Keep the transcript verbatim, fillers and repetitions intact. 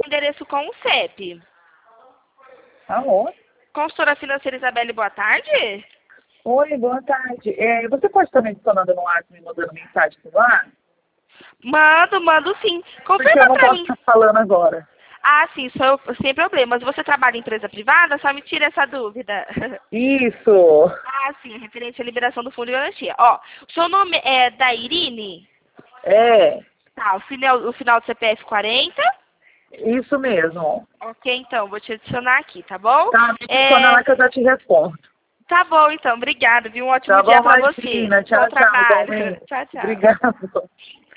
endereço com o C E P. Alô? Consultora financeira Isabelle, boa tarde. Oi, boa tarde. É, você pode estar me adicionando no WhatsApp, me mandando mensagem por lá? Mando, mando sim. Porque eu Confirma não pra posso mim. estar falando agora. Ah, sim, sou, sem problemas. Você trabalha em empresa privada? Só me tira essa dúvida. Isso. Ah, sim, referente à liberação do fundo de garantia. Ó, o seu nome é Dairine? É, Tá, o final, o final do C P F quarenta? isso mesmo. Ok, então, vou te adicionar aqui, tá bom? Tá, me adiciona É, lá que eu já te respondo. tá bom, então, obrigada, viu? Um ótimo Tá dia bom, pra você. imagina. Bom Tchau, tchau, trabalho. igualmente. Tchau, tchau. Obrigado.